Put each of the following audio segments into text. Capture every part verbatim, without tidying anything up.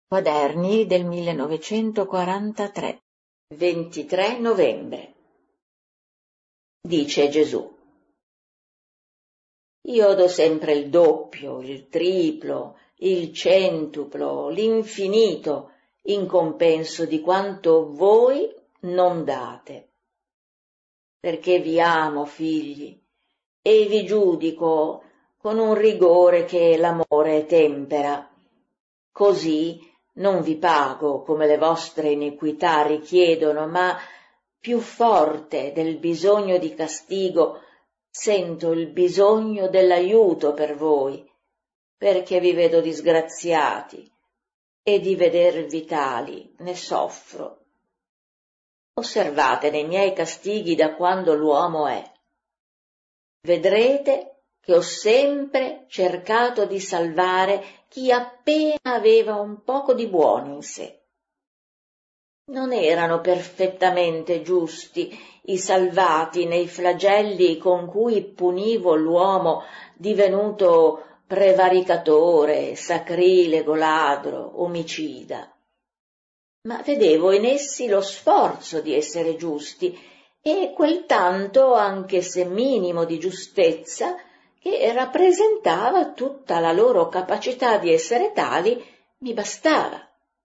Quaderni del millenovecentoquarantatré, ventitré novembre. Dice Gesù: io do sempre il doppio, il triplo, il centuplo, l'infinito in compenso di quanto voi non date. Perché vi amo, figli, e vi giudico con un rigore che l'amore tempera. Così non vi pago come le vostre iniquità richiedono, ma più forte del bisogno di castigo sento il bisogno dell'aiuto per voi, perché vi vedo disgraziati e di vedervi tali ne soffro. Osservate nei miei castighi da quando l'uomo è. Vedrete che ho sempre cercato di salvare chi appena aveva un poco di buono in sé. Non erano perfettamente giusti i salvati nei flagelli con cui punivo l'uomo divenuto prevaricatore, sacrilego, ladro, omicida. Ma vedevo in essi lo sforzo di essere giusti e quel tanto, anche se minimo di giustezza, che rappresentava tutta la loro capacità di essere tali, mi bastava.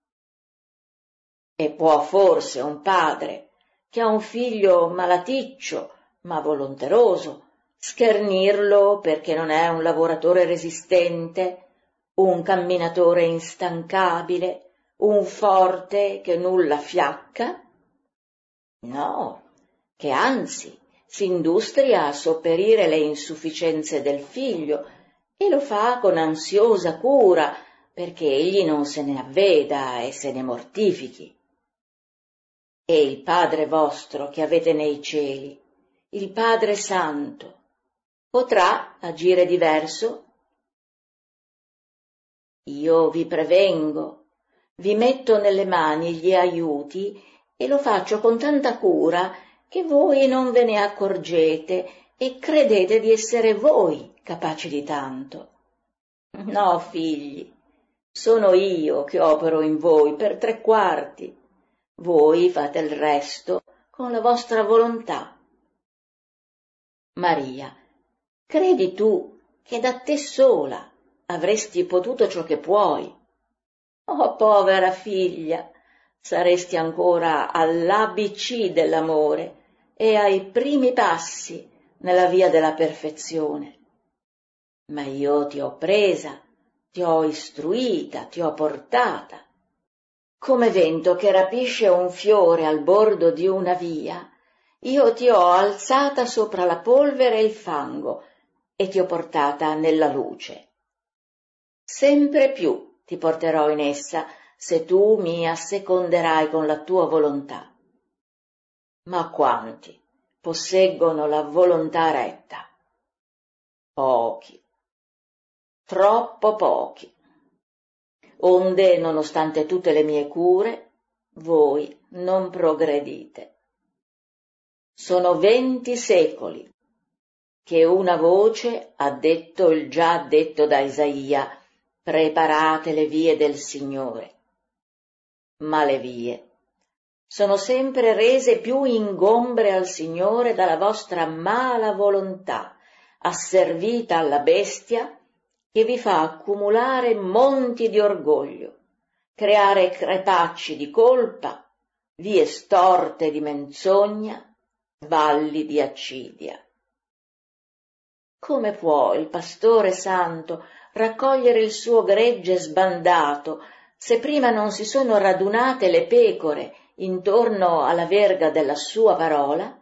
E può forse un padre, che ha un figlio malaticcio, ma volonteroso, schernirlo perché non è un lavoratore resistente, un camminatore instancabile, un forte che nulla fiacca? No, che anzi si industria a sopperire le insufficienze del figlio e lo fa con ansiosa cura perché egli non se ne avveda e se ne mortifichi. E il Padre vostro che avete nei cieli, il Padre Santo, potrà agire diverso? Io vi prevengo, vi metto nelle mani gli aiuti e lo faccio con tanta cura che voi non ve ne accorgete e credete di essere voi capaci di tanto. No, figli, sono io che opero in voi per tre quarti. Voi fate il resto con la vostra volontà. Maria, credi tu che da te sola avresti potuto ciò che puoi? Oh, povera figlia, saresti ancora all'A B C dell'amore e ai primi passi nella via della perfezione. Ma io ti ho presa, ti ho istruita, ti ho portata. Come vento che rapisce un fiore al bordo di una via, io ti ho alzata sopra la polvere e il fango e ti ho portata nella luce. Sempre più ti porterò in essa se tu mi asseconderai con la tua volontà. Ma quanti posseggono la volontà retta? Pochi, troppo pochi. Onde, nonostante tutte le mie cure, voi non progredite. Sono venti secoli che una voce ha detto il già detto da Isaia: preparate le vie del Signore. Ma le vie sono sempre rese più ingombre al Signore dalla vostra mala volontà, asservita alla bestia, che vi fa accumulare monti di orgoglio, creare crepacci di colpa, vie storte di menzogna, valli di accidia. Come può il pastore santo raccogliere il suo gregge sbandato se prima non si sono radunate le pecore intorno alla verga della sua parola?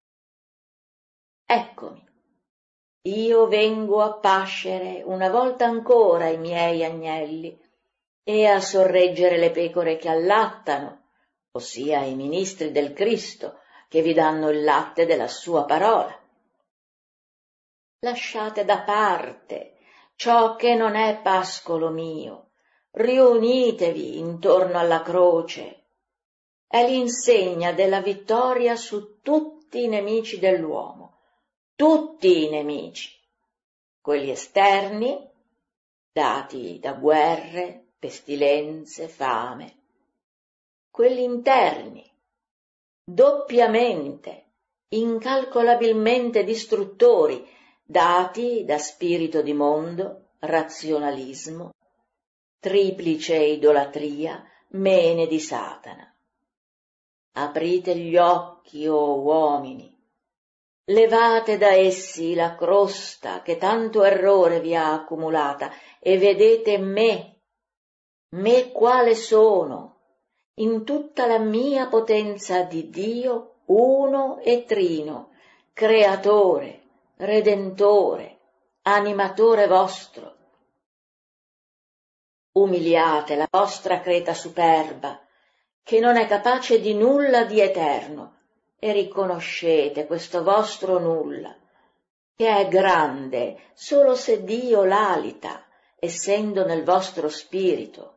Eccomi, io vengo a pascere una volta ancora i miei agnelli e a sorreggere le pecore che allattano, ossia i ministri del Cristo che vi danno il latte della sua parola. Lasciate da parte ciò che non è pascolo mio, riunitevi intorno alla croce. È l'insegna della vittoria su tutti i nemici dell'uomo, tutti i nemici, quelli esterni, dati da guerre, pestilenze, fame, quelli interni, doppiamente, incalcolabilmente distruttori, dati da spirito di mondo, razionalismo, triplice idolatria, mene di Satana. Aprite gli occhi, o oh uomini, levate da essi la crosta che tanto errore vi ha accumulata e vedete me, me quale sono, in tutta la mia potenza di Dio, uno e trino, creatore, redentore, animatore vostro. Umiliate la vostra creta superba, che non è capace di nulla di eterno, e riconoscete questo vostro nulla, che è grande solo se Dio l'alita, essendo nel vostro spirito.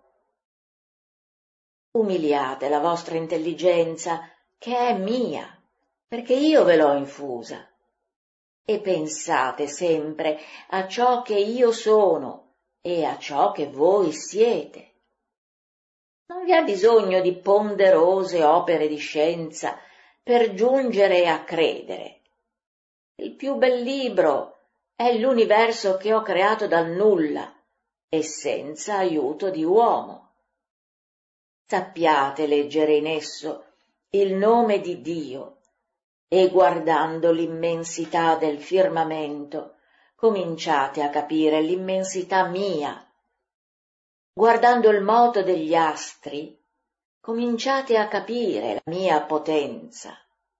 Umiliate la vostra intelligenza, che è mia, perché io ve l'ho infusa, e pensate sempre a ciò che io sono e a ciò che voi siete. Non vi ha bisogno di ponderose opere di scienza per giungere a credere. Il più bel libro è l'universo che ho creato dal nulla e senza aiuto di uomo. Sappiate leggere in esso il nome di Dio e guardando l'immensità del firmamento cominciate a capire l'immensità mia. Guardando il moto degli astri cominciate a capire la mia potenza.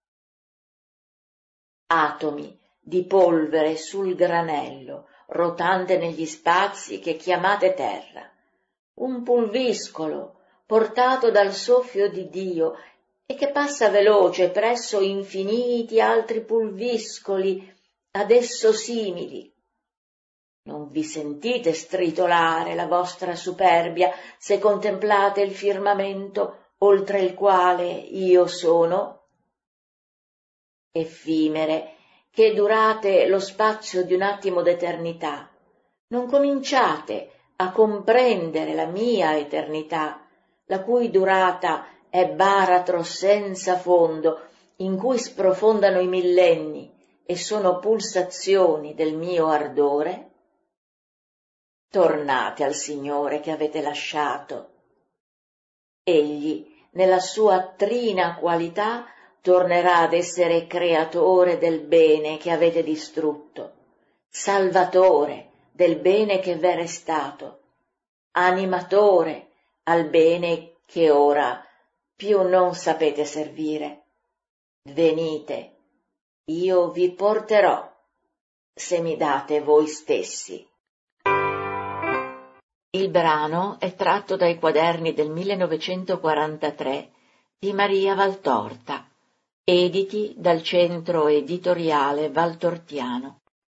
Atomi di polvere sul granello, rotante negli spazi che chiamate terra, un pulviscolo portato dal soffio di Dio e che passa veloce presso infiniti altri pulviscoli ad esso simili. Non vi sentite stritolare la vostra superbia se contemplate il firmamento oltre il quale io sono? Effimere, che durate lo spazio di un attimo d'eternità, non cominciate a comprendere la mia eternità, la cui durata è baratro senza fondo, in cui sprofondano i millenni e sono pulsazioni del mio ardore? Tornate al Signore che avete lasciato. Egli, nella sua trina qualità, tornerà ad essere creatore del bene che avete distrutto, salvatore del bene che v'è restato, animatore al bene che ora più non sapete servire. Venite, io vi porterò, se mi date voi stessi. Il brano è tratto dai quaderni del millenovecentoquarantatré di Maria Valtorta, editi dal Centro Editoriale Valtortiano.